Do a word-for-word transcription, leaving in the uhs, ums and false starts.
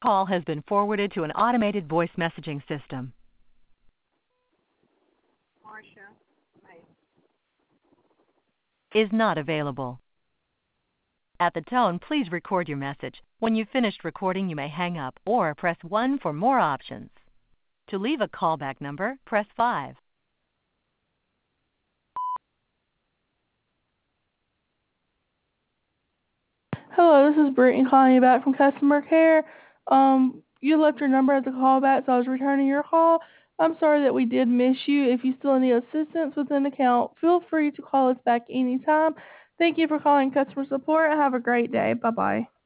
Call has been forwarded to an automated voice messaging system. Marcia. Is not available. At the tone, please record your message. When you've finished recording, you may hang up or press one for more options. To leave a callback number, press five. Hello, this is Brittany calling you back from customer care. Um, you left your number at the callback, so I was returning your call. I'm sorry that we did miss you. If you still need assistance with an account, feel free to call us back anytime. Thank you for calling customer support. Have a great day. Bye-bye.